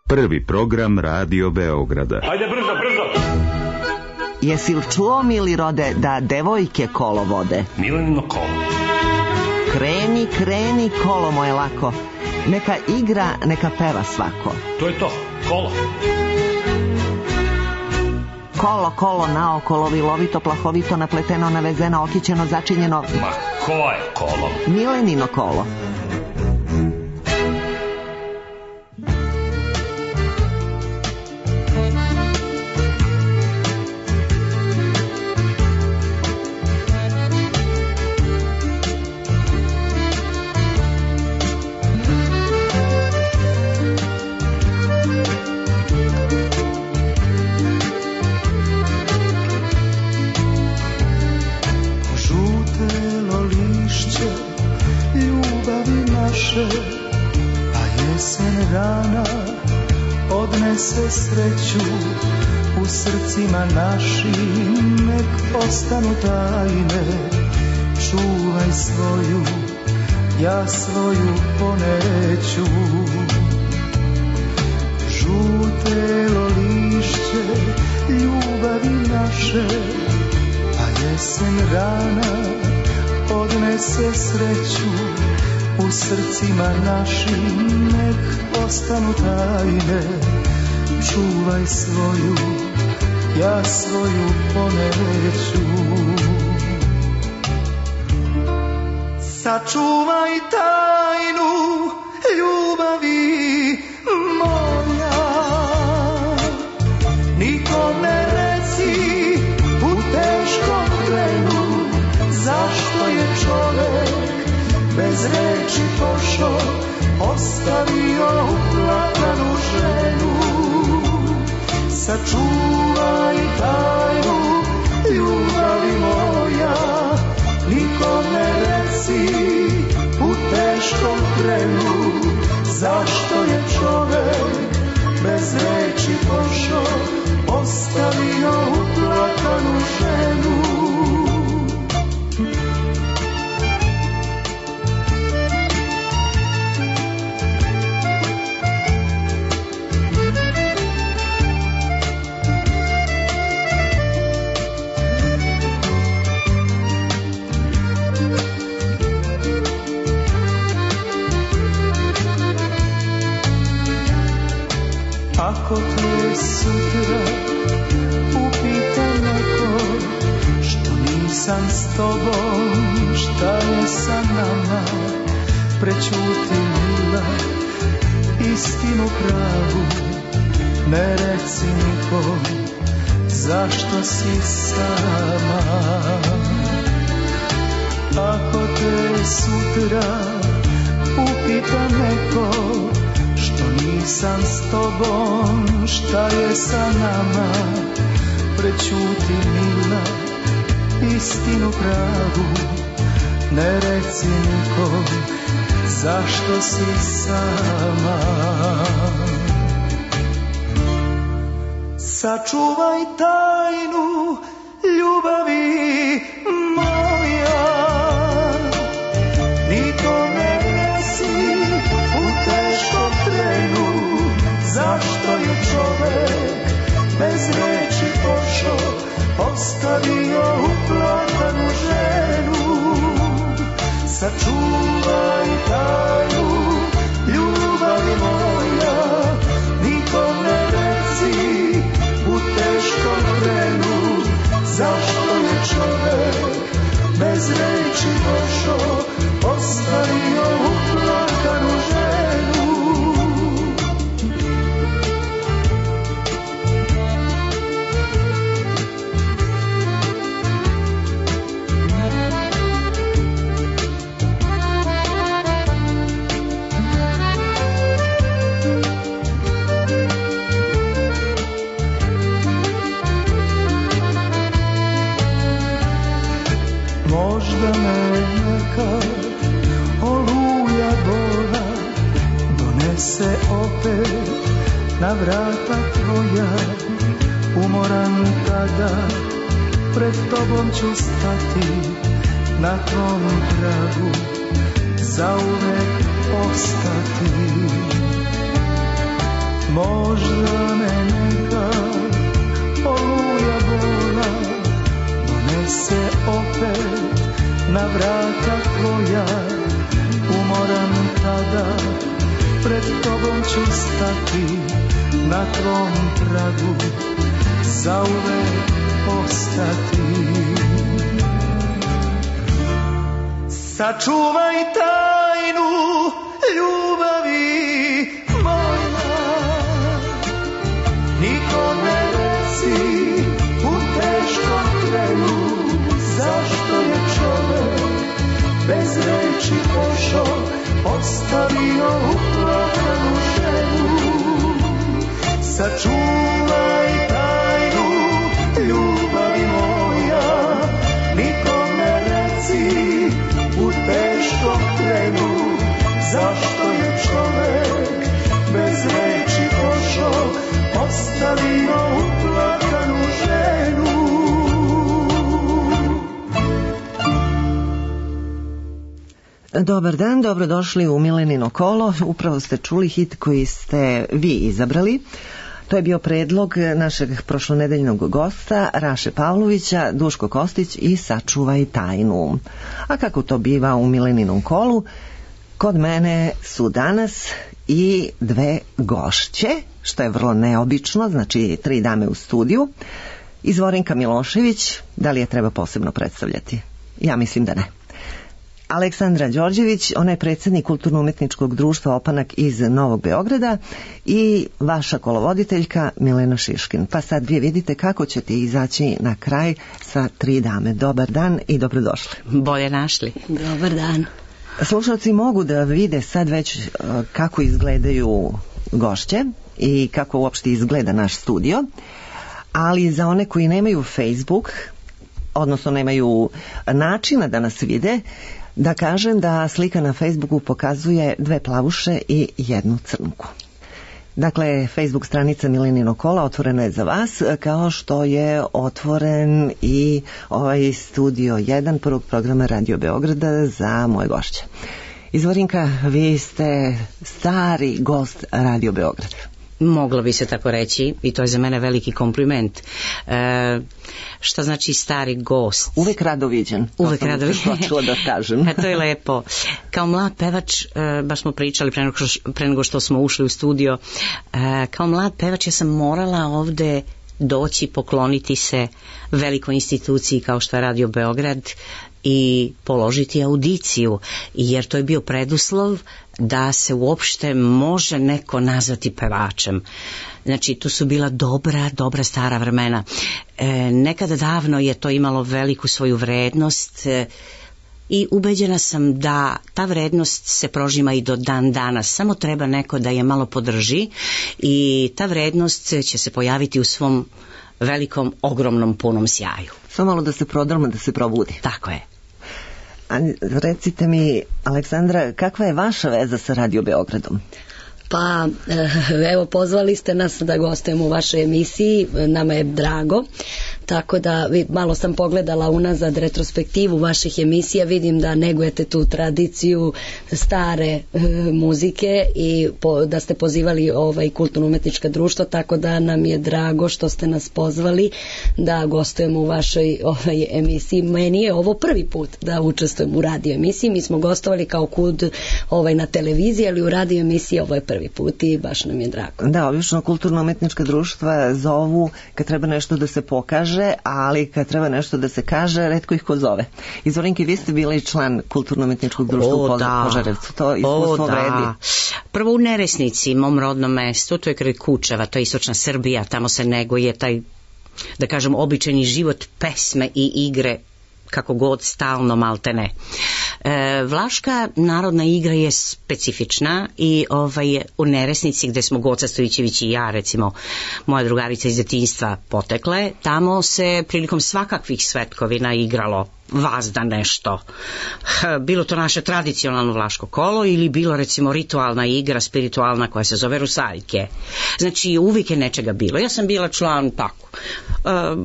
Prvi program Radio Beograda. Ajde brzo, brzo! Jesi li čuo, mili rode, da devojke kolo vode? Milenino kolo. Kreni, kreni, kolo moje lako. Neka igra, neka peva svako. To je to, kolo. Kolo, kolo, naokolo, vilovito, plahovito, napleteno, navezeno, okićeno, začinjeno. Ma ko je kolo? Milenino kolo. Sreću u srcima našim, nek ostanu tajne. Čuvaj svoju, ja svoju poneću. Žutelo lišće ljubavi naše, a jesen rana odnese sreću u srcima našim, nek ostanu tajne. Čuvaj svoju, ja svoju poneću. Sačuvaj tajnu ljubavi moja, nikom ne reci u teškom trenu, zašto je čovek bez reči pošao, ostavio uplakanu ženu. Sačuvaj tajnu ljubavi moja, nikom ne reci u teškom trenu, zašto je čovek bez reči pošao, ostavio uplakanu ženu. Ako te sutra upita neko što nisam s tobom, šta je sa nama, prećuti mila istinu pravu, ne reci nikom zašto si sama. Ako te sutra upita neko što nisam s tobom, šta je sa nama, prećuti mila istinu pravu, ne reci nikom zašto si sama. Sačuvaj tajnu ljubavi moja, nikom ne reci u teškom trenu, zašto je čovek bez reči pošao, ostavio uplakanu ženu. Sačuvaj tajnu ljubavi moja, nikom ne reci u teškom trenu, zašto je čovek bez reči pošao, ostavio uplakanu ženu. Možda me nekad oluja bola donese opet na vrata tvoja, umoran tada pred tobom ću stati, na tvom pragu zauvek ostati. Možda me neka oluja bola donese opet na vrata tvoja. Umoran tada pred tobom ću stati, na tvom tragu zauvek ostati. Sačuvaj tajnu ljubavi moja, nikome reci u teškom trenu, zašto je čovek bez reči pošao, ostavio uplakanu ženu. Sačuvaj tajnu ljubavi moja, nikome reci u teškom trenu, zašto je čovek bez reči pošao, ostavio uplakanu ženu. Dobar dan, dobrodošli u Milenino kolo. Upravo ste čuli hit koji ste vi izabrali. To je bio predlog našeg prošlonedeljnog gosta Raše Pavlovića, Duško Kostić i Sačuvaj tajnu. A kako to biva u Mileninom kolu, kod mene su danas i dve gošće, što je vrlo neobično, znači 3 dame u studiju. Izvorinka Milošević, da li je treba posebno predstavljati? Ja mislim da ne. Aleksandra Đorđević, ona je predsjednik Kulturno-umetničkog društva Opanak iz Novog Beograda, i vaša kolovoditeljka Milena Šiškin. Pa sad vi vidite kako ćete izaći na kraj sa 3 dame. Dobar dan i dobrodošli. Bolje našli. Dobar dan. Slušalci mogu da vide sad već kako izgledaju gošće i kako uopšte izgleda naš studio, ali za one koji nemaju Facebook, odnosno nemaju načina da nas vide, da kažem da slika na Facebooku pokazuje 2 plavuše i 1 crnku. Dakle, Facebook stranica Milenino kola otvorena je za vas, kao što je otvoren i ovaj studio 1 prvog programa Radio Beograda za moje gošće. Izvorinka, vi ste stari gost Radio Beograda. Moglo bi se tako reći i to je za mene veliki kompliment. Šta znači stari gost? Uvek rado viđen. Uvek rado viđen. Da kažem. To je lepo. Kao mlad pevač, baš smo pričali pre nego što smo ušli u studio, kao mlad pevač ja sam morala ovde doći, pokloniti se velikoj instituciji kao što je Radio Beograd i položiti audiciju, jer to je bio preduslov da se uopšte može neko nazvati pevačem. Znači, tu su bila dobra stara vremena. Nekada davno je to imalo veliku svoju vrednost i ubeđena sam da ta vrednost se prožima i do dan danas. Samo treba neko da je malo podrži i ta vrednost će se pojaviti u svom velikom, ogromnom, punom sjaju. Samo malo da se prodrma, da se probudi. Tako je. A recite mi, Aleksandra, kakva je vaša veza sa Radio Beogradom? Pa, evo, pozvali ste nas da gostujemo u vašoj emisiji, nama je drago, tako da malo sam pogledala unazad retrospektivu vaših emisija, vidim da negujete tu tradiciju stare muzike i da ste pozivali kulturno-umetnička društva, tako da nam je drago što ste nas pozvali da gostujemo u vašoj emisiji. Meni je ovo prvi put da učestvujem u radio emisiji, mi smo gostovali kao KUD na televiziji, ali u radio emisiji ovo je prvi put i baš nam je drago. Da, obično kulturno-umetnička društva zovu kad treba nešto da se pokaže, ali kad treba nešto da se kaže, retko ih ko zove. Izvorinki, vi ste bili član kulturno-umetničkog društva u Požarevcu. To iskustvo vredi. Prvo u Neresnici, mom rodnom mestu, to je kraj Kučeva, to je istočna Srbija, tamo se neguje taj, da kažem, običajni život, pesme i igre, kako god, stalno, maltene. Vlaška narodna igra je specifična i u Neresnici, gde smo Goca Stojićević i ja, recimo moja drugarica iz detinjstva, potekle, tamo se prilikom svakakvih svetkovina igralo vazda nešto. Bilo to naše tradicionalno vlaško kolo ili bilo recimo ritualna igra, spiritualna, koja se zove rusaljke. Znači uvijek je nečega bilo. Ja sam bila član tako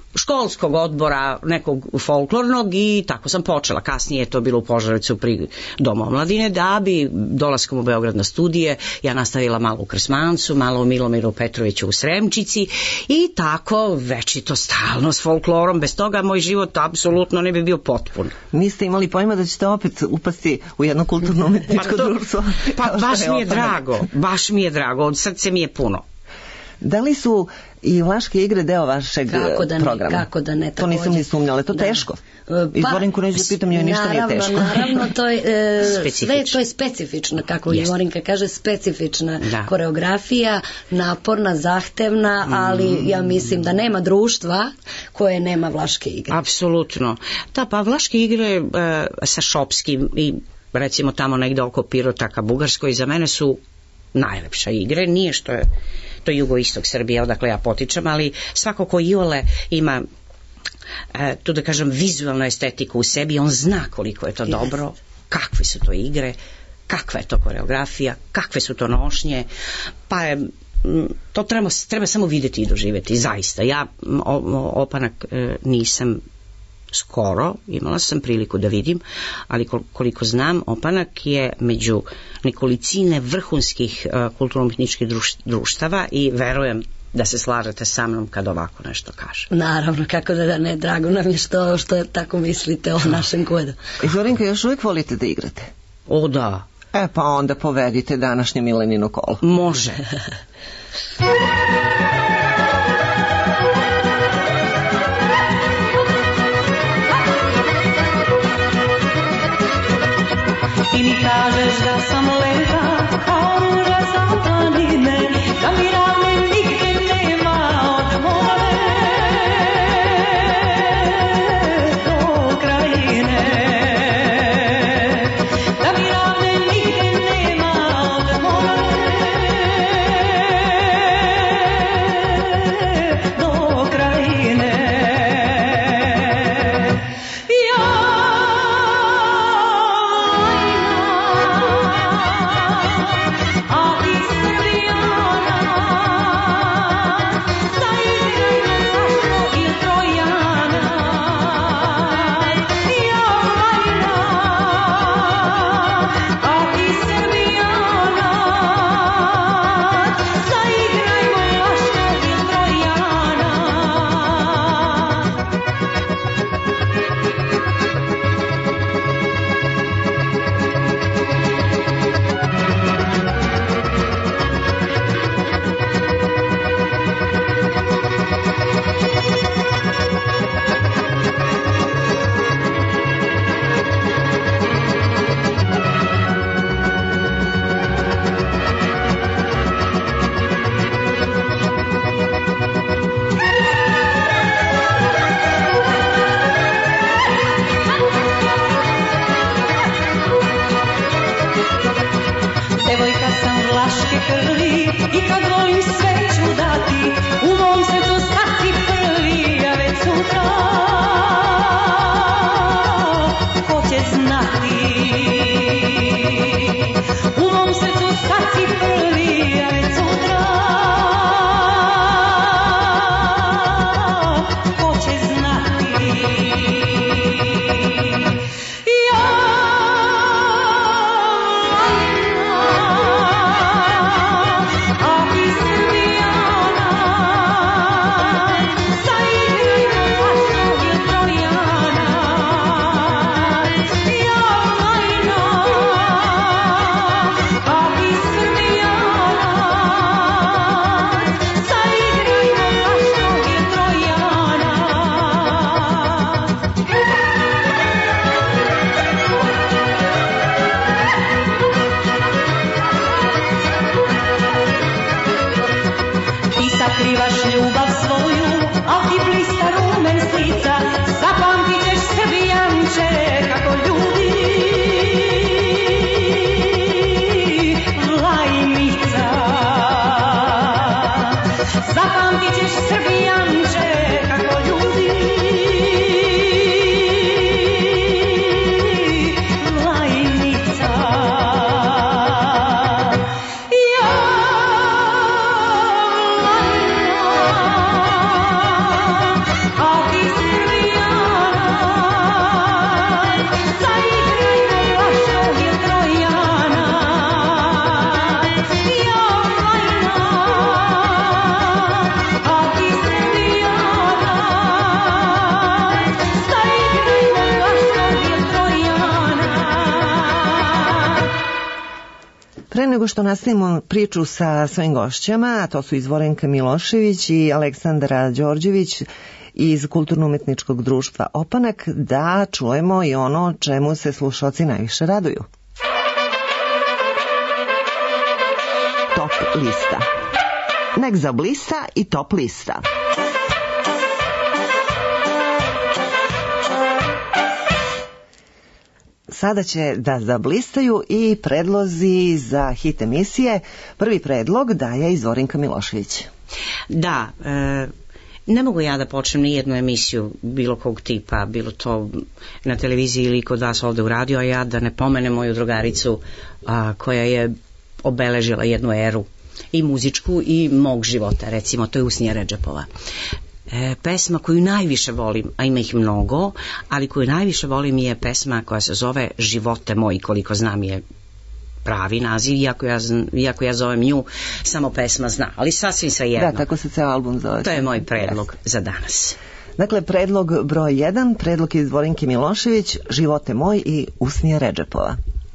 školskog odbora nekog folklornog i tako sam počela. Kasnije je to bilo u Požarevcu pri Domu omladine, da bi dolaskom u Beograd na studije ja nastavila malo u Krsmancu, malo u Milomiru Petroviću u Sremčici i tako večito stalno s folklorom. Bez toga moj život apsolutno ne bi bio potpun. Niste imali pojma da ćete opet upasti u jedno kulturno-umetničko društvo? Pa baš mi je drago, od srce mi je puno. Da li su i Vlaške igre deo vašeg programa? Kako da ne, to nisam ni sumnjala, to teško. Izvorinko neću da pitam, joj ništa nije teško. Naravno, to je specifično, kako Izvorinka kaže, specifična koreografija, naporna, zahtevna, ali ja mislim da nema društva koje nema Vlaške igre. Apsolutno. Da, pa Vlaške igre sa Šopskim i recimo tamo negde oko Pirotaka, Bugarskoj, za mene su najlepša igre. Nije što je to jugoistok Srbije, odakle ja potičem, ali svako ko iole ima tu da kažem vizualnu estetiku u sebi, on zna koliko je to dobro, kakve su to igre, kakva je to koreografija, kakve su to nošnje, pa je to treba samo vidjeti i doživjeti, zaista. Ja opanak nisam skoro, imala sam priliku da vidim, ali koliko znam, opanak je među nekolicine vrhunskih kulturno-umetničkih društava i verujem da se slažete sa mnom kad ovako nešto kažem. Naravno, kako da ne, drago nam je što tako mislite o našem kodu. Zorinka, još uvijek volite da igrate? O da. Pa onda povedite današnje Milenino kolo. Može. Ti mi kažeš da sam lepa, kao ruža sa planine, da mi ravne nigde nema od more do krajine. Da mi ravne nigde nema od more do krajine. I kad volim sveću dati, u mom srcu sad si prvi, a već sutra ko će znati. U mom srcu sad si prvi, a već sutra ko će znati. Sakrivaš ljubav svoju, a ti blista rumen s lica, zapamtit ćeš Srbijanče kako ljubi Vlajnica. Zapamtit ćeš Srbijanče kako ljubi Vlajnica. Oh nego što nastavimo priču sa svojim gošćama, a to su Izvorenka Milošević i Aleksandra Đorđević iz Kulturno-umetničkog društva Opanak, da čujemo i ono čemu se slušalci najviše raduju. Top lista. Nek zablista i top lista. Sada će da zablistaju i predlozi za hit emisije. Prvi predlog daje Izvorenka Milošević. Da, ne mogu ja da počnem ni jednu emisiju bilo kog tipa, bilo to na televiziji ili kod vas ovde u radio, a ja da ne pomenem moju drugaricu koja je obeležila jednu eru i muzičku i mog života, recimo, to je Usnija Redžepova. Pesma koju najviše volim, a ima ih mnogo, ali koju najviše volim je pesma koja se zove Živote moji, koliko znam je pravi naziv, iako ja zovem nju samo pesma zna, ali sasvim svejedno. Da, tako se ceo album zove. To je moj predlog za danas. Dakle, predlog broj 1, predlog iz Izvorenke Milošević, Živote moj i Usnija Redžepova.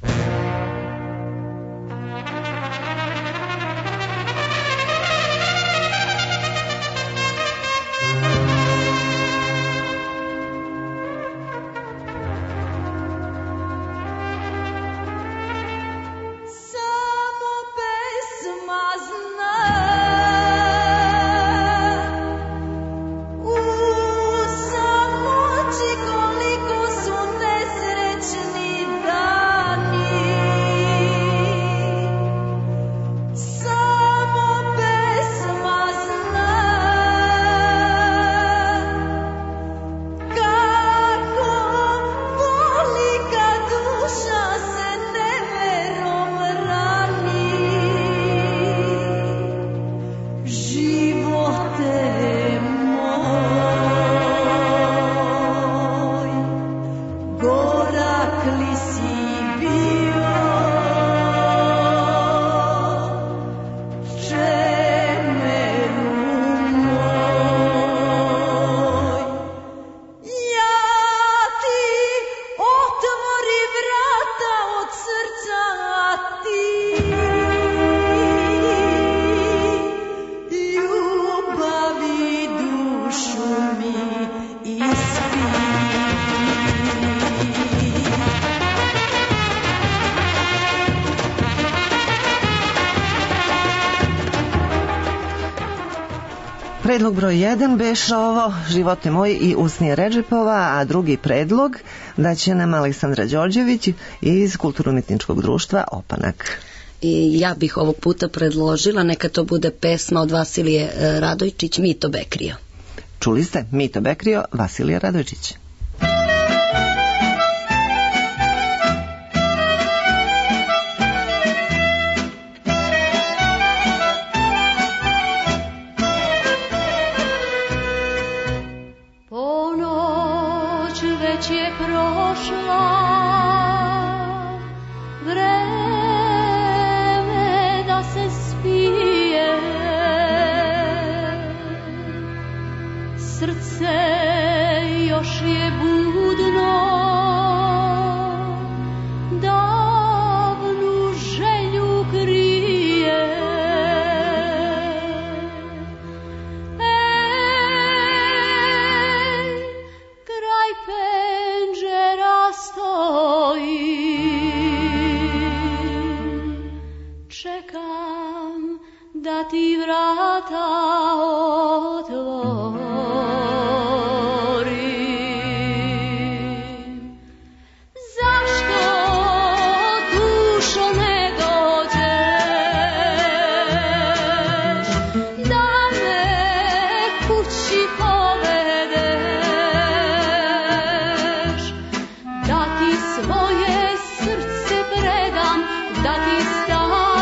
Predlog broj 1 beše ovo, Živote moji i Usnija Redžepova, a drugi predlog da će nam Aleksandra Đorđević iz Kulturno-umetničkog društva Opanak. I ja bih ovog puta predložila, neka to bude pesma od Vasilije Radojčić, Mito Bekrio. Čuli ste, Mito Bekrio, Vasilija Radojčić.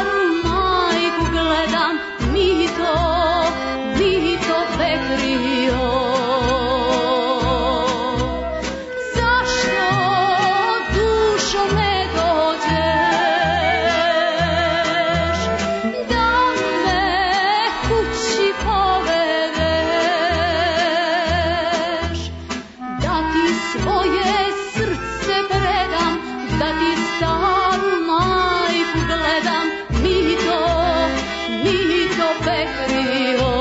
Mito Bekrio krivo.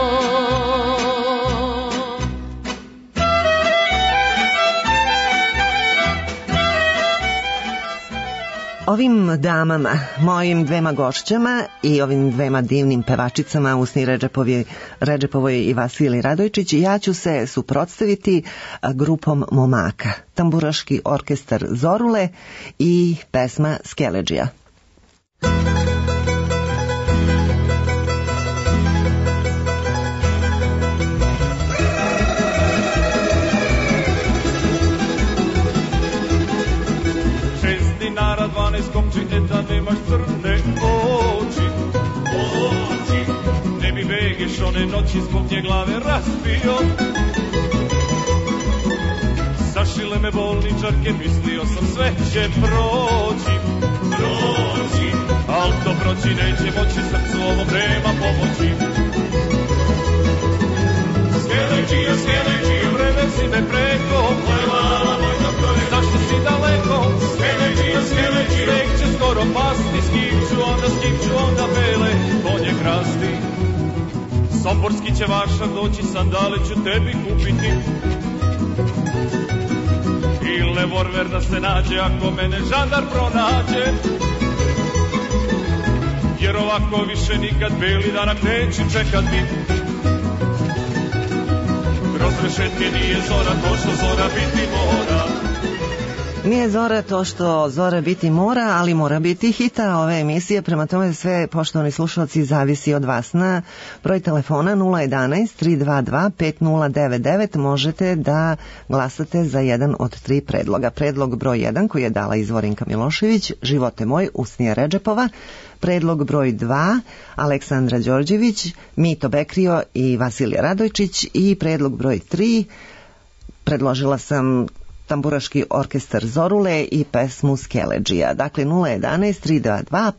Ovim damama, mojim dvema gošćama i ovim dvema divnim pevačicama Usni Redžepovoj i Vasili Radojčić, ja ću se suprotstaviti grupom momaka, tamburaški orkestar Zorule i pesma Skeleđija. Dinara 12 kopči, da nemaš crne oči. Ne bi begeš one noći zbog nje glave razbio. Zašile me bolničarke, mislio sam sve će proći. Al to proći neće moći, srcu ovom nema pomoći. Skeleđija, prevezi me preko. Zašto si daleko? Skeleđija, sneg će skoro pasti. S kim ću onda bele konje krasti. Somborski će vašar doći, sandale ću tebi kupiti. I revolver da se nađe ako mene žandar pronađe. Jer ovako više nikad beli danak neću čekati. Kroz rešetke nije zora to što zora biti mora. Nije zora to što zora biti mora, ali mora biti hita ove emisije, prema tome sve, poštovani slušalci, zavisi od vas. Na broj telefona 011 322 5099 možete da glasate za jedan od tri predloga. Predlog broj 1 koji je dala Izvorinka Milošević, Živote moj, Usnija Redžepova. Predlog broj 2, Aleksandra Đorđević, Mito Bekrio i Vasilija Radojčić. I predlog broj 3, predložila sam tamburaški orkestar Zorule i pesmu Skeleđija. Dakle, 011 322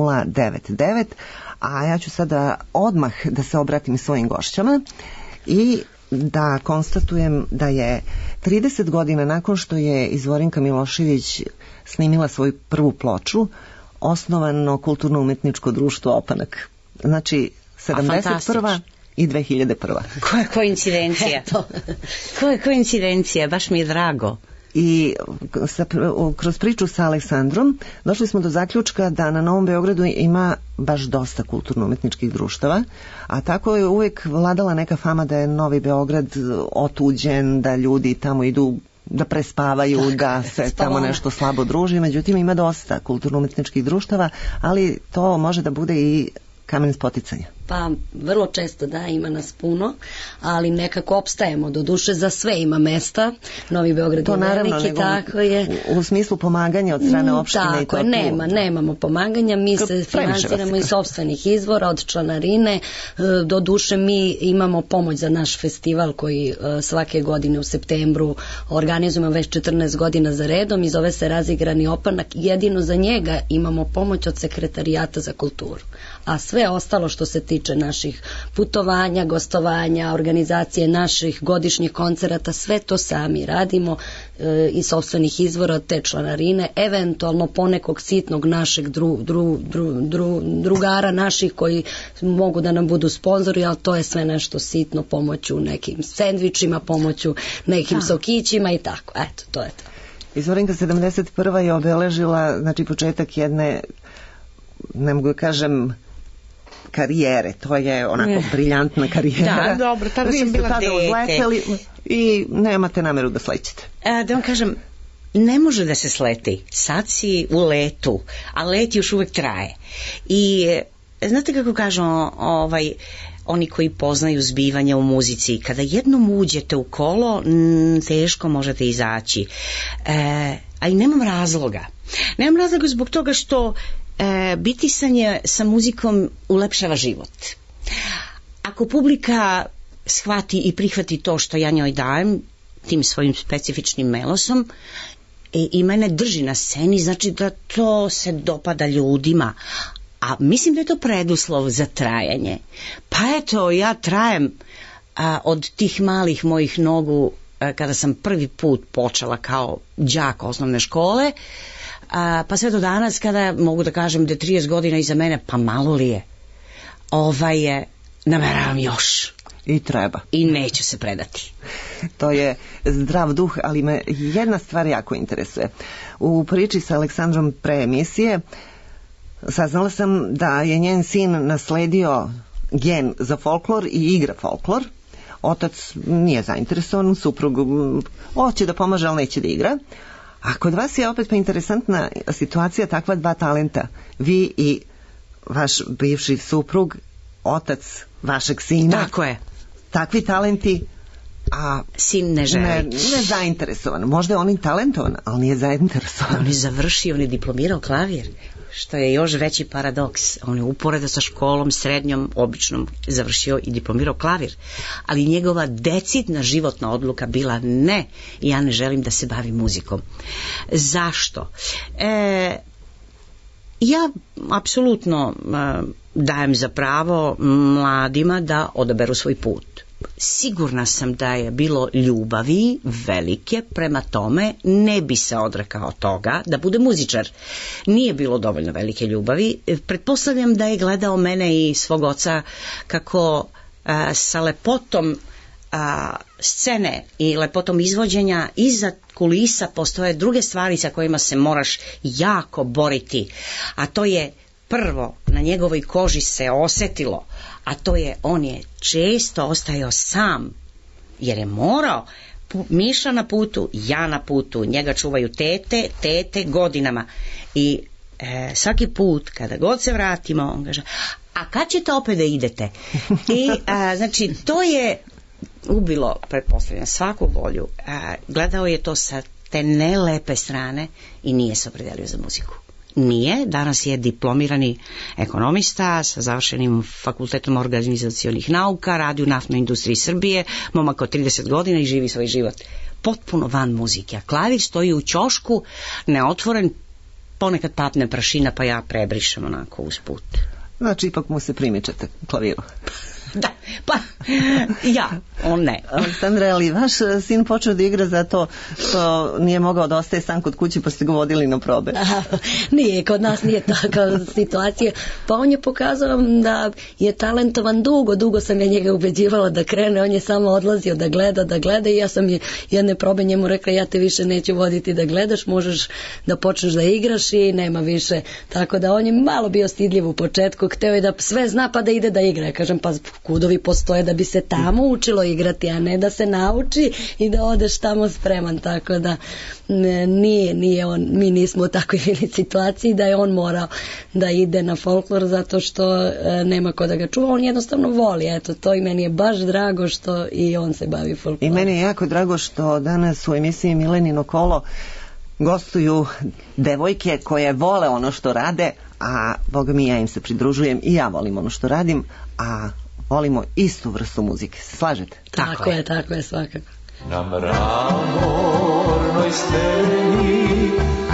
5099. A ja ću sada odmah da se obratim svojim gošćama i da konstatujem da je 30 godina nakon što je Izvorinka Milošević snimila svoju prvu ploču, osnovano kulturno-umetničko društvo Opanak. Znači, 71. i 2001. Koja koincidencija. Koja koincidencija, baš mi je drago. I kroz priču sa Aleksandrom došli smo do zaključka da na Novom Beogradu ima baš dosta kulturno-umetničkih društava, a tako je uvijek vladala neka fama da je Novi Beograd otuđen, da ljudi tamo idu da prespavaju, da se tamo nešto slabo druži. Međutim, ima dosta kulturno-umetničkih društava, ali to može da bude i kamen spoticanja. Pa vrlo često da, ima nas puno, ali nekako opstajemo, do duše za sve ima mesta. Novi Beograd je veliki, tako je. U smislu pomaganja od strane opštine tako i to. Nemamo pomaganja, mi se financiramo iz sopstvenih izvora, od članarine. Do duše mi imamo pomoć za naš festival koji svake godine u septembru organizujemo već 14 godina za redom i zove se Razigrani Opanak. Jedino za njega imamo pomoć od Sekretarijata za kulturu. A sve ostalo što se tiče naših putovanja, gostovanja, organizacije naših godišnjih koncerata, sve to sami radimo iz sopstvenih izvora te članarine, eventualno ponekog sitnog našeg drugara naših koji mogu da nam budu sponzori, ali to je sve nešto sitno, pomoću nekim sendvičima, pomoću nekim sokićima i tako. Eto, to je to. Izvorinka 71. je obeležila, znači, početak jedne, ne mogu da kažem, karijere, to je onako briljantna karijera. Da, dobro, tada sam bila dete. I nemate nameru da slećete. Da vam kažem, ne može da se sleti. Sad si u letu, a let još uvek traje. I znate kako kažu oni koji poznaju zbivanja u muzici, kada jednom uđete u kolo, teško možete izaći. A i nemam razloga. Nemam razloga zbog toga što bitisanje sa muzikom ulepšava život. Ako publika shvati i prihvati to što ja njoj dajem, tim svojim specifičnim melosom, i mene drži na sceni, znači da to se dopada ljudima. A mislim da je to preduslov za trajanje. Pa eto, ja trajem od tih malih mojih nogu kada sam prvi put počela kao đak osnovne škole, pa sve do danas kada mogu da kažem da je 30 godina iza mene, pa malo li je. Nameravam još. I treba. I neću se predati. To je zdrav duh, ali me jedna stvar jako interesuje. U priči sa Aleksandrom pre emisije saznala sam da je njen sin nasledio gen za folklor i igra folklor. Otac nije zainteresovan, suprug hoće da pomaže, ali neće da igra. A kod vas je opet pa interesantna situacija, takva dva talenta. Vi i vaš bivši suprug, otac vašeg sina. Tako je. Takvi talenti, a sin ne želi. Ne zainteresovan. Možda je on i talentovan, ali nije zainteresovan. On je završio, on je diplomirao klavir, što je još veći paradoks. On je uporedo sa školom srednjom, običnom, završio i diplomirao klavir. Ali njegova decidna životna odluka bila ne, ja ne želim da se bavim muzikom. Zašto? Ja apsolutno dajem za pravo mladima da odaberu svoj put. Sigurna sam da je bilo ljubavi velike, prema tome ne bi se odrekao toga da bude muzičar. Nije bilo dovoljno velike ljubavi. Pretpostavljam da je gledao mene i svog oca kako sa lepotom scene i lepotom izvođenja iza kulisa postoje druge stvari sa kojima se moraš jako boriti, a to je prvo na njegovoj koži se osetilo, a to je on je često ostajao sam jer je morao. Miša na putu, ja na putu, njega čuvaju tete godinama i svaki put kada god se vratimo on kaže, a kad ćete opet da idete? I znači to je ubilo, pretpostavljam, svaku volju. Gledao je to sa te nelepe strane i nije se opredelio za muziku. Nije, danas je diplomirani ekonomista sa završenim fakultetom organizacionih nauka, radi u naftnoj industriji Srbije, momak od 30 godina i živi svoj život potpuno van muzike. A klavir stoji u ćošku, neotvoren, ponekad papne prašina pa ja prebrišem onako usput. Znači ipak mu se primičete klaviru. Da, pa ja, on ne. Aleksandre, ali vaš sin počeo da igra zato što nije mogao da ostaje sam kod kući pa ste ga vodili na probe? Nije, kod nas nije takva situacija. Pa on je pokazao da je talentovan dugo sam ja njega ubeđivala da krene, on je samo odlazio da gleda i ja sam jedne probe njemu rekla ja te više neću voditi da gledaš, možeš da počneš da igraš i nema više. Tako da on je malo bio stidljiv u početku, hteo je da sve zna pa da ide da igra. Kažem pa kudovi postoje da bi se tamo učilo igrati, a ne da se nauči i da odeš tamo spreman, tako da nije on, mi nismo u takvoj situaciji da je on morao da ide na folklor zato što nema ko da ga čuva, on jednostavno voli, eto to i meni je baš drago što i on se bavi folklorom. I meni je jako drago što danas u emisiji Milenino kolo gostuju devojke koje vole ono što rade, a boga mi ja im se pridružujem i ja volim ono što radim, a volimo istu vrstu muzike. Se slažete? Tako je, svakako. Na mramornoj steni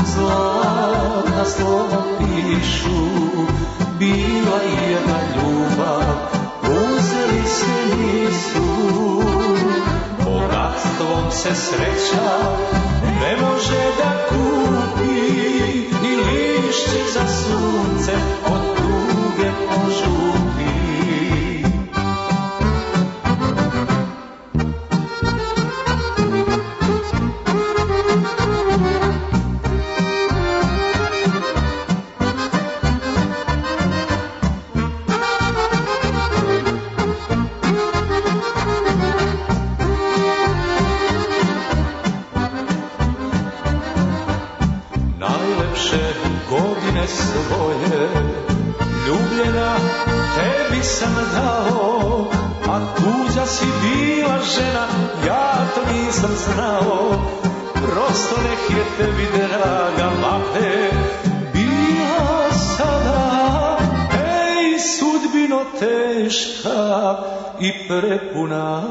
zlatna slova pišu, bila jedna ljubav, uzeli se nisu. Bogatstvom se sreća ne može da kupi, ni lišće za sunce od tuge požupi. Svoje ljubljena tebi sam dao, a tuđa si bila žena, ja to nisam znao. Prosto nek je tebi draga mape bila sada, ej sudbino teška i prepuna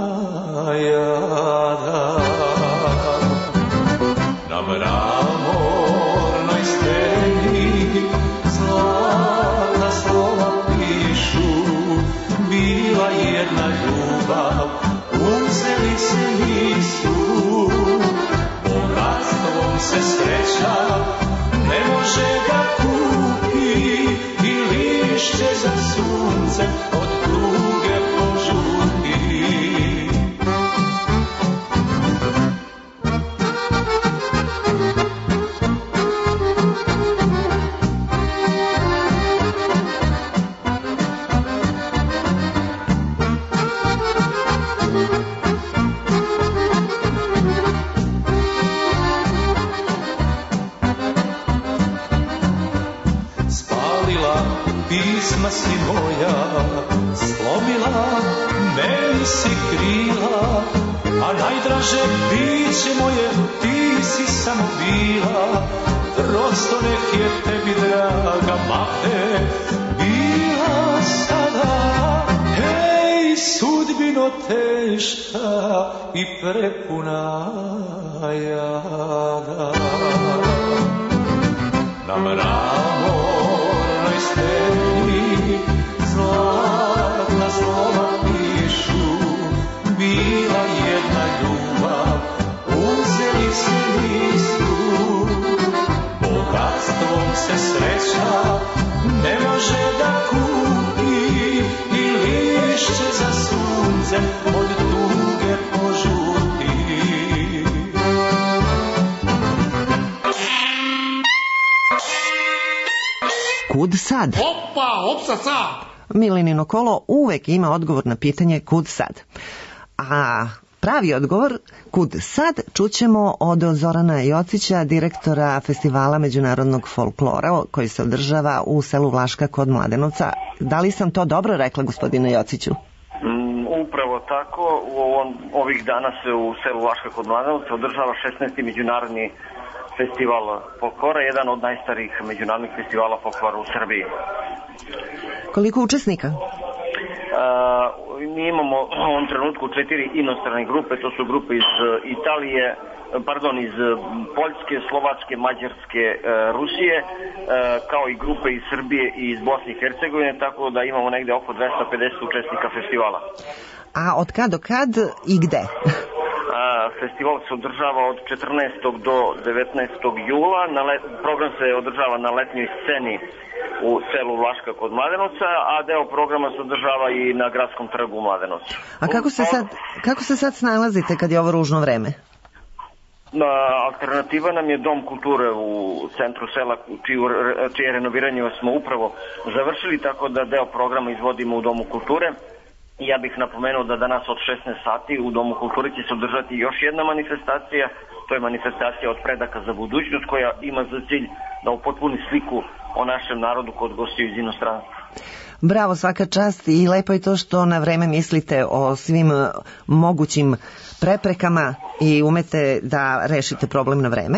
jada. Na mramornoj steni zlatna slova pišu, bila jedna ljubav, uzeli se nisu. Bogatstvom se sreća ne može da kupi, i lišće za sunce od druge mi si krila, a najdraže biće moje ti si samo bila. Prosto nek je tebi draga mate bila sada. Hej, sudbino teška i prepuna jada. Na mramornoj steni zlatna slova pišu, bila jedna ljubav, uzeli se nisu. Bogatstvom se sreća ne može da kupi, i lišće za sunce od tuge požuti. Kud sad? Opa, opsa sad! Milenino kolo uvek ima odgovor na pitanje kud sad. A pravi odgovor kud sad čućemo od Zorana Jocića, direktora Festivala međunarodnog folklora koji se održava u selu Vlaška kod Mladenovca. Da li sam to dobro rekla, gospodine Jociću? Upravo tako. Ovih dana se u selu Vlaška kod Mladenovca održava 16. međunarodni festival folklora, jedan od najstarijih međunarodnih festivala folklora u Srbiji. Koliko učesnika? Mi imamo u ovom trenutku 4 inostrane grupe, to su grupe iz Italije, iz Poljske, Slovačke, Mađarske, Rusije, kao i grupe iz Srbije i iz Bosne i Hercegovine, tako da imamo negde oko 250 učesnika festivala. A od kad do kad i gde? Festival se održava od 14. do 19. jula. Program se održava na letnjoj sceni u selu Vlaška kod Mladenovca, a deo programa se održava i na gradskom trgu u Mladenovcu. A kako se sad snalazite kad je ovo ružno vreme? Alternativa nam je Dom kulture u centru sela, čije renoviranje smo upravo završili, tako da deo programa izvodimo u Domu kulture. Ja bih napomenuo da danas od 16 sati u Domu kulture će se održati još jedna manifestacija, to je manifestacija od predaka za budućnost, koja ima za cilj da upotpuni sliku o našem narodu kod gostiju iz inostranstva. Bravo, svaka čast, i lepo je to što na vreme mislite o svim mogućim preprekama i umete da rešite problem na vreme.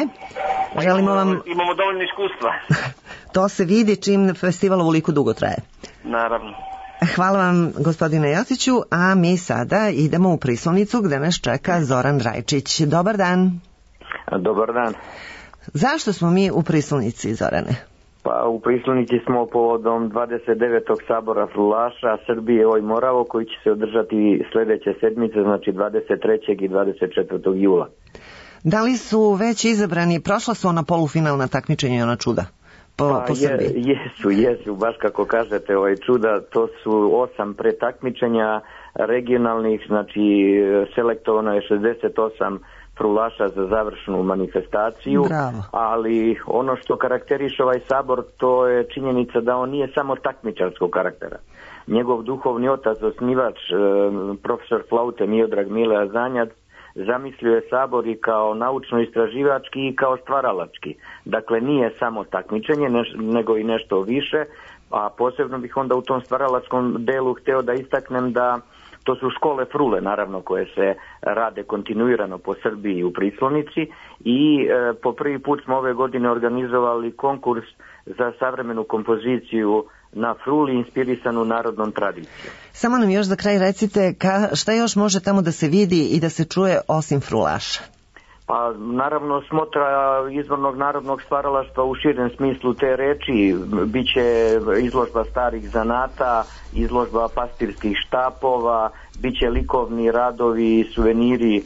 Imamo dovoljno iskustva. To se vidi čim festival ovoliko dugo traje. Naravno. Hvala vam, gospodine Jociću, a mi sada idemo u Prislonicu gde nas čeka Zoran Rajčić. Dobar dan. Dobar dan. Zašto smo mi u Prislonici, Zorane? Pa u Prislonici smo povodom 29. sabora frulaša Srbije Oj Moravo, koji će se održati sledeće sedmice, znači 23. i 24. jula. Da li su već izabrani, prošla su ona polufinalna takmičenja i ona čuda? Po Srbiji. Jesu, baš kako kažete, čuda, to su 8 pretakmičenja regionalnih, znači selektovano je 68 frulaša za završnu manifestaciju. Bravo. Ali ono što karakteriše ovaj sabor, to je činjenica da on nije samo takmičarskog karaktera. Njegov duhovni otac, osnivač, profesor flaute Miodrag Mile Azanjac, zamislio je sabor i kao naučno-istraživački i kao stvaralački. Dakle, nije samo takmičenje, nego i nešto više, a posebno bih onda u tom stvaralačkom delu hteo da istaknem da to su škole frule, naravno, koje se rade kontinuirano po Srbiji u Prislonici, i po prvi put smo ove godine organizovali konkurs za savremenu kompoziciju na fruli inspirisanu narodnom tradicijom. Samo nam još za kraj recite šta još može tamo da se vidi i da se čuje osim frulaša? Pa naravno smotra izvornog narodnog stvaralaštva u širem smislu te reči. Biće izložba starih zanata, izložba pastirskih štapova, biće likovni radovi i suveniri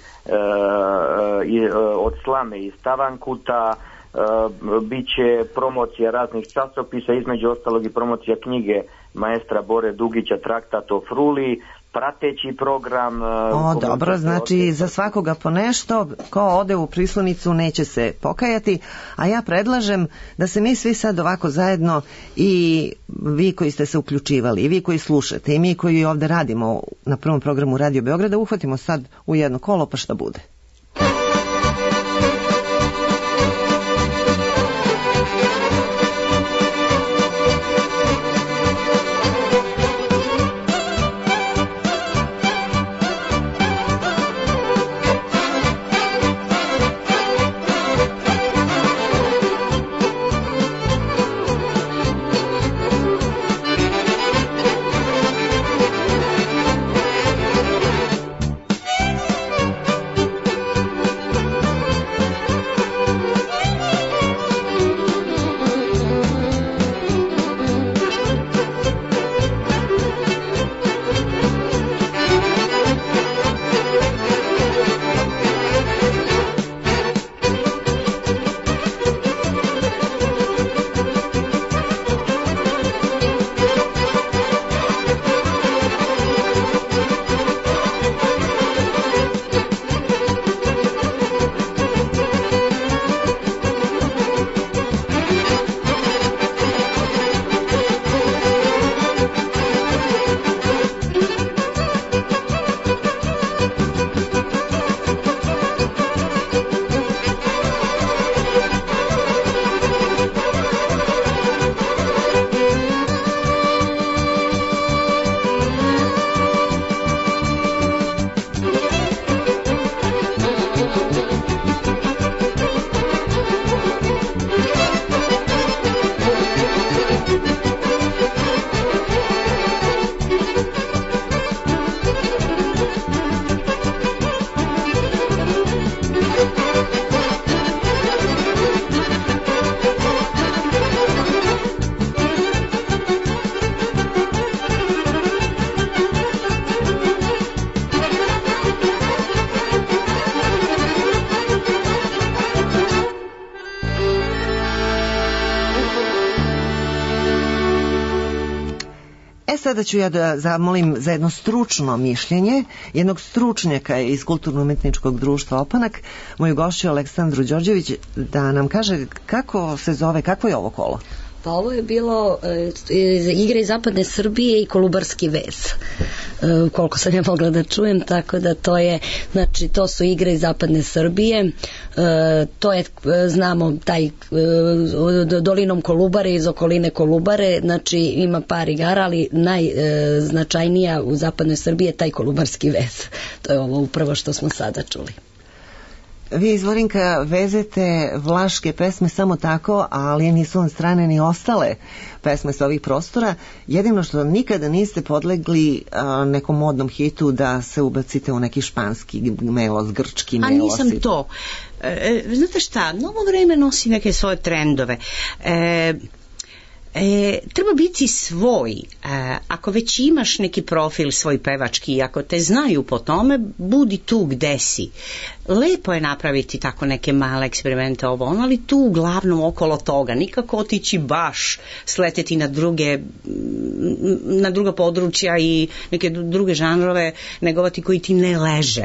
od slame i stavankuta, biće promocija raznih časopisa, između ostalog i promocija knjige maestra Bore Dugića Traktat o fruli, prateći program. Dobro, znači za svakoga po nešto, ko ode u Prislonicu neće se pokajati, a ja predlažem da se mi svi sad ovako zajedno, i vi koji ste se uključivali, i vi koji slušate, i mi koji ovde radimo na prvom programu Radio Beograda, uhvatimo sad u jedno kolo pa šta bude. sada ću ja da zamolim za jedno stručno mišljenje jednog stručnjaka iz Kulturno-umetničkog društva Opanak, moju gošću Aleksandru Đorđević, da nam kaže kako se zove, kako je ovo kolo? Pa ovo je bilo igre iz zapadne Srbije i Kolubarski vez, koliko sam ja mogla da čujem, tako da to je, znači to su igre iz zapadne Srbije, to je, znamo, taj dolinom Kolubare, iz okoline Kolubare, znači ima par igara, ali najznačajnija u zapadnoj Srbiji je taj Kolubarski vez. To je ovo upravo što smo sada čuli. Vi iz Vorinka vezete vlaške pesme samo tako, ali nisu vam strane ni ostale pesme sa ovih prostora. Jedino što nikada niste podlegli nekom modnom hitu da se ubacite u neki španski melos, grčki melos. A nisam to. Znate šta, novo vreme nosi neke svoje trendove. Treba biti svoj. Ako već imaš neki profil svoj pevački, ako te znaju po tome, budi tu gde si. Lepo je napraviti tako neke male eksperimente ovo, ali tu uglavnom okolo toga, nikako otići baš sleteti na druga područja i neke druge žanrove negovati koji ti ne leže.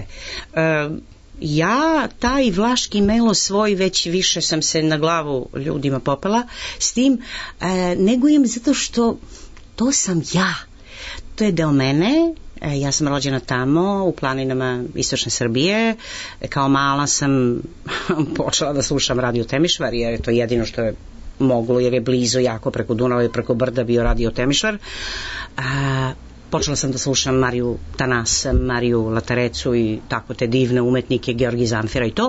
Ja taj vlaški melo svoj već više sam se na glavu ljudima popela s tim, negujem zato što to sam ja, to je deo mene. Ja sam rođena tamo u planinama istočne Srbije, kao mala sam počela da slušam Radio Temišvar jer je to jedino što je moglo, jer je blizu jako preko Dunava i preko brda bio Radio Temišvar. Počela sam da slušam Mariju Tanas, Mariju Latarecu i tako te divne umetnike, Georgij Zanfira i to.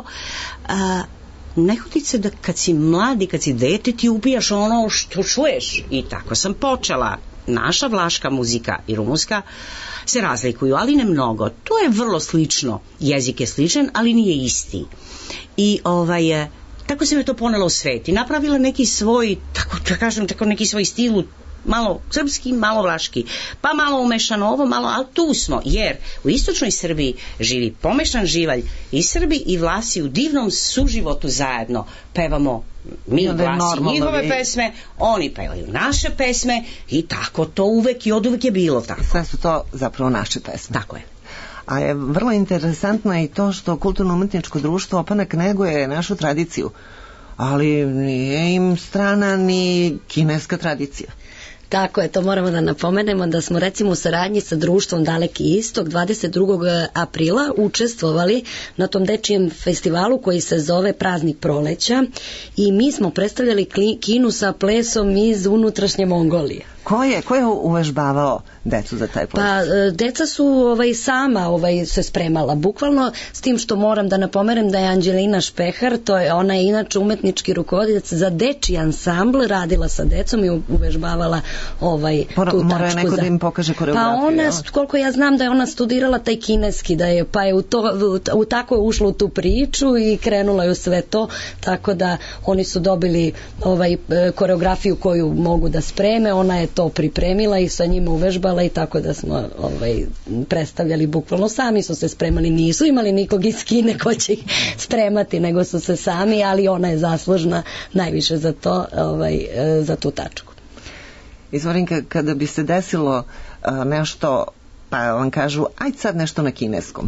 Nehotice da kad si mladi, kad si dete, ti ubijaš ono što čuješ. I tako sam počela. Naša vlaška muzika i rumunska se razlikuju, ali ne mnogo. To je vrlo slično. Jezik je sličan, ali nije isti. I tako se me to ponelo u svet i napravila neki svoj, tako da kažem, tako neki svoj stil, malo srpski, malo vlaški, pa malo umešano ovo, malo, ali tu smo, jer u istočnoj Srbiji živi pomešan živalj i Srbi i Vlasi u divnom suživotu zajedno. Pevamo mi Vlasi njihove pesme, oni pevaju naše pesme i tako to uvek i oduvek je bilo tako. Sve su to zapravo naše pesme. Tako je. A je vrlo interesantno i to što Kulturno-umetničko društvo Opanak neguje našu tradiciju, ali nije im strana ni kineska tradicija. Tako je, to moramo da napomenemo da smo recimo u saradnji sa društvom Daleki Istok 22. aprila učestvovali na tom dečijem festivalu koji se zove Praznik proleća i mi smo predstavljali Kinu sa plesom iz unutrašnje Mongolije. Ko je uvežbavao decu za taj ples? Pa deca su sama se spremala bukvalno, s tim što moram da napomenem da je Anđelina Špehar, ona je inače umetnički rukovodilac za dečiji ansambl, radila sa decom i uvežbavala tu tačku. Mora je neko da im pokaže koreografiju. Pa ona, koliko ja znam da je ona studirala taj kineski, pa je tako je ušla u tu priču i krenula je u sve to, tako da oni su dobili koreografiju koju mogu da spreme, ona je to pripremila i sa njima uvežbala i tako da smo predstavljali bukvalno, sami su se spremali, nisu imali nikog iz Kine ko će ih spremati, nego su se sami, ali ona je zaslužna najviše za to, za tu tačku. Izvorinka, kada bi se desilo nešto, pa vam kažu, ajde sad nešto na kineskom.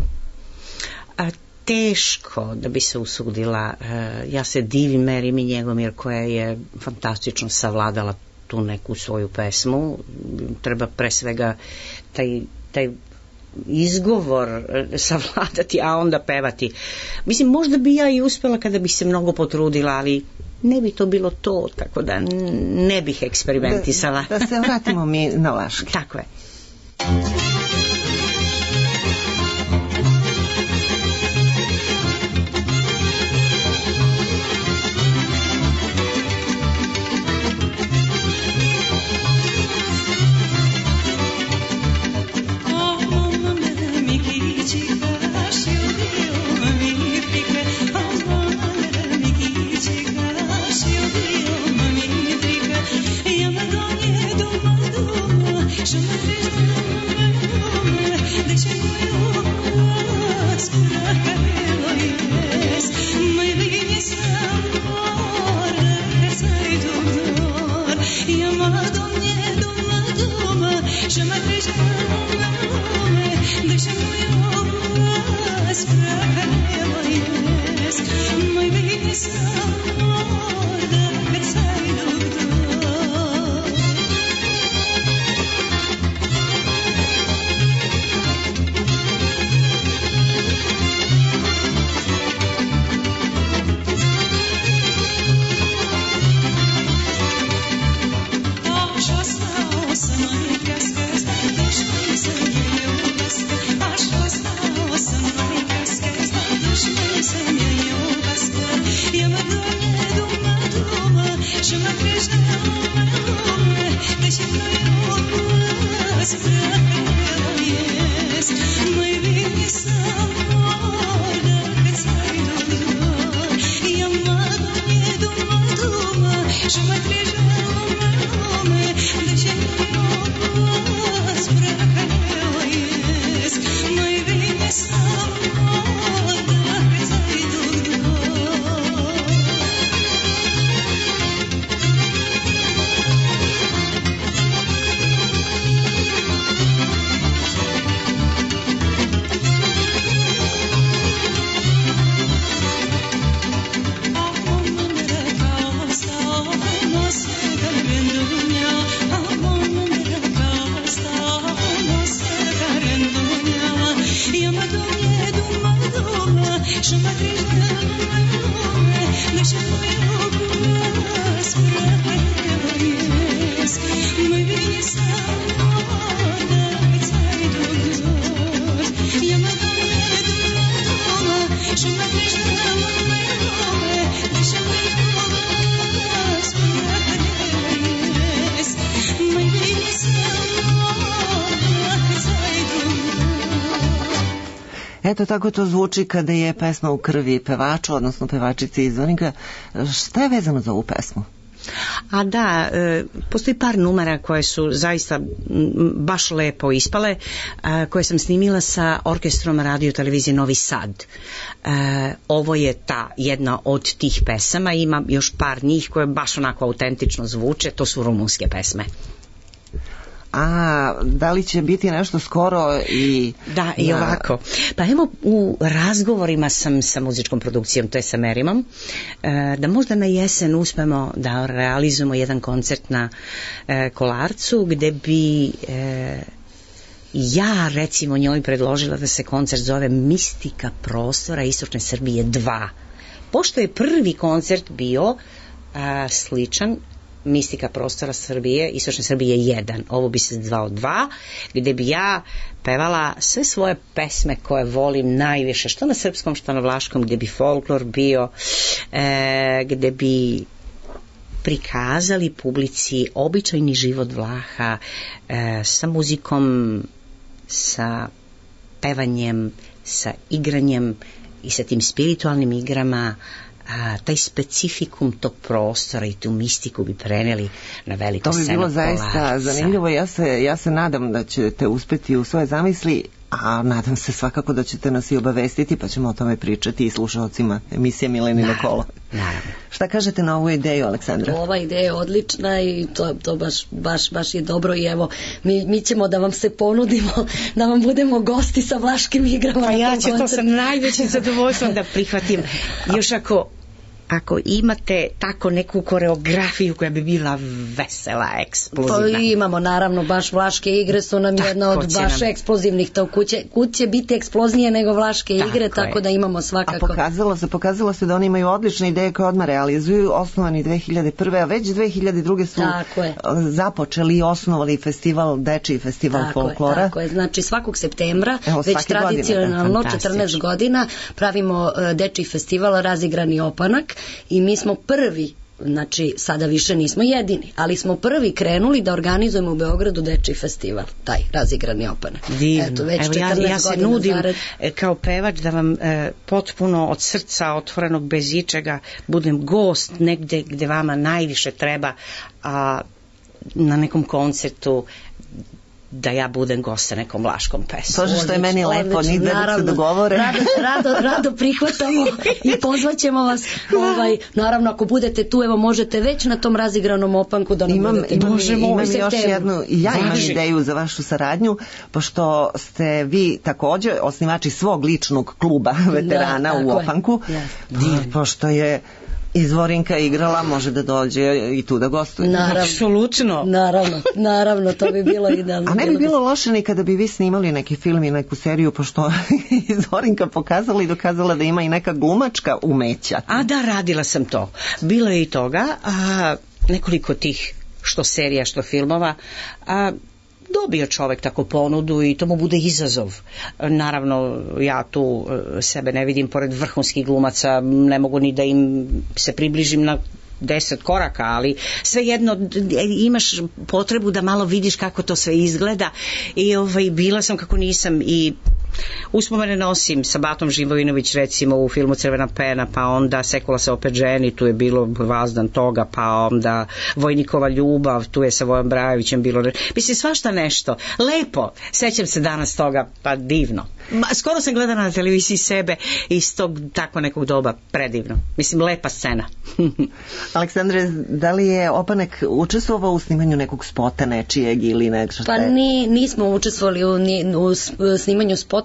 Teško da bi se usudila. Ja se divim Meri Njegomir koja je fantastično savladala tu neku svoju pesmu. Treba pre svega taj izgovor savladati, a onda pevati. Mislim, možda bi ja i uspela kada bi se mnogo potrudila, ali ne bi to bilo to, tako da ne bih eksperimentisala. Da se vratimo mi na vlaški. Tako je. Je Eto, tako to zvuči kada je pesma u krvi pevača, odnosno pevačice izvornika. Šta je vezano za ovu pesmu? A da, postoji par numera koje su zaista baš lepo ispale, koje sam snimila sa orkestrom radio televizije Novi Sad. Ovo je ta jedna od tih pesama, ima još par njih koje baš onako autentično zvuče, to su rumunske pesme. A da li će biti nešto skoro i... Da, i ovako. Pa evo, u razgovorima sam sa muzičkom produkcijom, to je sa Merimom, da možda na jesen uspemo da realizujemo jedan koncert na Kolarcu, gde bi ja recimo njoj predložila da se koncert zove Mistika prostora Istočne Srbije 2. Pošto je prvi koncert bio sličan, Mistika prostora Srbije, Istočne Srbije 1. Ovo bi se zvao 2, gde bi ja pevala sve svoje pesme koje volim najviše, što na srpskom, što na vlaškom, gde bi folklor bio, gde bi prikazali publici običajni život Vlaha sa muzikom, sa pevanjem, sa igranjem i sa tim spiritualnim igrama. Taj specifikum tog prostora i tu mistiku bi preneli na veliku scenu. To bi bilo zaista zanimljivo. Ja se nadam da ćete uspeti u svoje zamisli, a nadam se svakako da ćete nas i obavestiti, pa ćemo o tome pričati i slušalcima emisije Milenino kolo. Naravno. Šta kažete na ovu ideju, Aleksandra? Ova ideja je odlična i to baš je dobro i evo, mi ćemo da vam se ponudimo, da vam budemo gosti sa vlaškim igrama. Pa ja ću to sa najvećim zadovoljstvom da prihvatim. Još ako imate tako neku koreografiju koja bi bila vesela, eksplozivna. Pa imamo, naravno, baš vlaške igre su nam jedna od baš eksplozivnih. Kud će biti eksploznije nego vlaške igre, tako da imamo svakako. A pokazalo se da oni imaju odlične ideje koje odmah realizuju, osnovani 2001. a već 2002. su započeli i osnovali festival, dečiji festival folklora. Tako je, znači svakog septembra, već tradicionalno 14 godina pravimo dečiji festival Razigrani opanak. I mi smo prvi, znači sada više nismo jedini, ali smo prvi krenuli da organizujemo u Beogradu dečiji festival, taj Razigrani opanak. Divno. Eto, već ja se nudim kao pevač da vam potpuno od srca otvorenog bez ičega budem gost negde gde vama najviše treba, a na nekom koncertu da ja budem gost sa nekom vlaškom pesmom. To što je meni lepo, njih da se dogovore. Rado prihvatamo i pozvaćemo vas. Naravno, ako budete tu, evo možete već na tom Razigranom opanku da nam budete. Imam još jednu, ja imam ideju za vašu saradnju, pošto ste vi također osnivači svog ličnog kluba veterana u opanku, pošto je Izvorinka igrala, može da dođe i tu da gostuje. Apsolutno. Naravno, to bi bilo idealno. A ne bi bilo loše ni kada bi vi snimali neki film i neku seriju, pošto Izvorinka pokazala i dokazala da ima i neka glumačka umeća. A da, radila sam to. Bilo je i toga, nekoliko tih što serija, što filmova, dobio čovek tako ponudu i to mu bude izazov. Naravno, ja tu sebe ne vidim pored vrhunskih glumaca, ne mogu ni da im se približim na 10 koraka, ali svejedno imaš potrebu da malo vidiš kako to sve izgleda i bila sam kako nisam i uspomene nosim sa Batom Živojinović recimo u filmu Crvena pena, pa onda Sekula se opet ženi, tu je bilo Vazdan toga, pa onda Vojnikova ljubav, tu je sa Vojom Brajevićem bilo, mislim svašta nešto lepo, sećam se danas toga, pa divno. Skoro sam gledala na televiziji sebe iz tog tako nekog doba, predivno, mislim lepa scena. Aleksandre, da li je Opanak učestvovao u snimanju nekog spota nečijeg ili nešto? Pa nismo učestvovali u snimanju spota,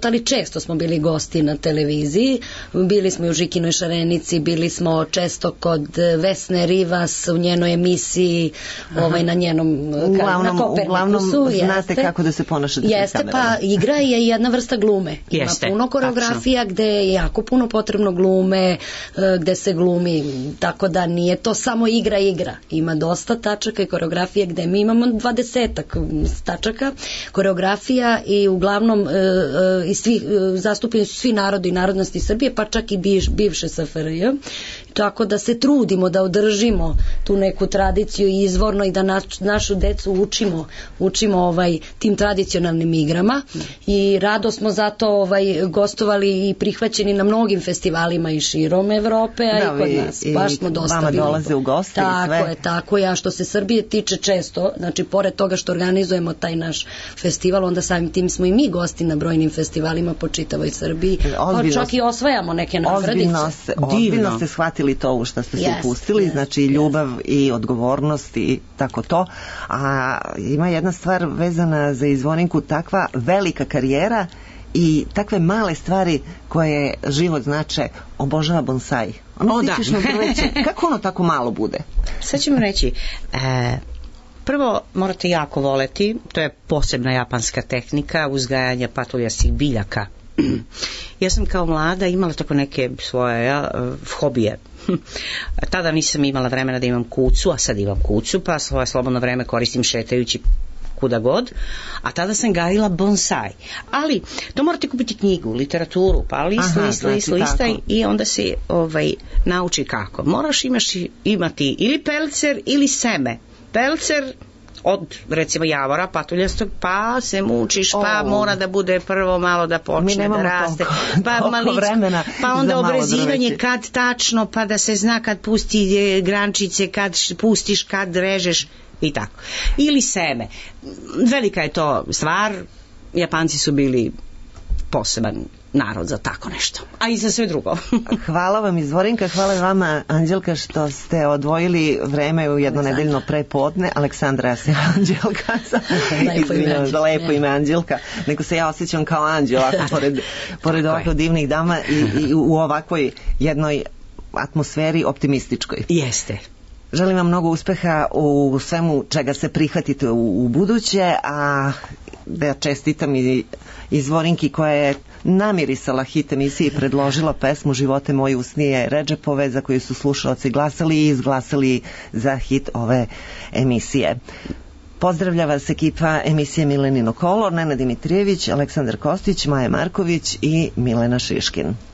spot, ali često smo bili gosti na televiziji. Bili smo i u Žikinoj šarenici, bili smo često kod Vesne Rivas u njenoj emisiji, na njenom na Kopernikusu. Uglavnom znate kako da se ponašate jeste, pred kamerama. Pa igra je jedna vrsta glume. Jeste, ima puno koreografija gde je jako puno potrebno glume, gde se glumi, tako da nije to samo igra. Ima dosta tačaka i koreografije gde mi imamo 20-ak tačaka koreografija i uglavnom zastupljeni su svi narodi i narodnosti Srbije, pa čak i bivše SFRJ, tako da se trudimo da održimo tu neku tradiciju izvorno i da našu decu učimo tim tradicionalnim igrama i rado smo zato gostovali i prihvaćeni na mnogim festivalima i širom Evrope, a i kod nas. Baš smo dosta vama bili. Dolaze u goste i sve. Tako je, a što se Srbije tiče često, znači pored toga što organizujemo taj naš festival, onda samim tim smo i mi gosti na brojnim festivalima po čitavoj Srbiji, pa čak i osvajamo neke nagradice. Ozbiljno ste shvatili to u što ste se upustili, znači ljubav i odgovornost i tako to, a ima jedna stvar vezana za Izvorinku, takva velika karijera i takve male stvari koje život znače. Obožava bonsai. Stičiš na drveće. Kako ono tako malo bude? Sad ćemo reći, prvo morate jako voleti, to je posebna japanska tehnika uzgajanja patuljastih biljaka. Ja sam kao mlada imala tako neke svoje hobije. Tada nisam imala vremena da imam kucu, a sad imam kucu, pa svoje slobodno vreme koristim šetajući kuda god, a tada sam gajila bonsai. Ali, to morate kupiti knjigu, literaturu, pa listaj i onda se nauči kako. Moraš imati ili pelcer ili seme. Pelcer od recimo javora patuljastog, pa se mučiš, pa mora da bude prvo malo da počne da raste, pa malicko, pa onda obrezivanje kad tačno, pa da se zna kad pusti grančice, kad pustiš, kad režeš i tako. Ili seme. Velika je to stvar, Japanci su bili poseban narod za tako nešto, a i za sve drugo. Hvala vam Izvorinka, hvala vama Anđelka što ste odvojili vreme u jednonedeljno prepodne. Aleksandra se Anđelka, lepo ime Anđelka, nego se ja osjećam kao anđel pored ovako divnih dama i u ovakvoj jednoj atmosferi optimističkoj. Jeste. Želim vam mnogo uspeha u svemu čega se prihvatite u buduće, a da čestitam i Izvorinki koja je namirisala hit emisiji i predložila pesmu Živote moji usnije Redžepove, za koju su slušalci glasali i izglasali za hit ove emisije. Pozdravlja vas ekipa emisije Milenino kolo, Nenad Dimitrijević, Aleksandar Kostić, Maja Marković i Milena Šiškin.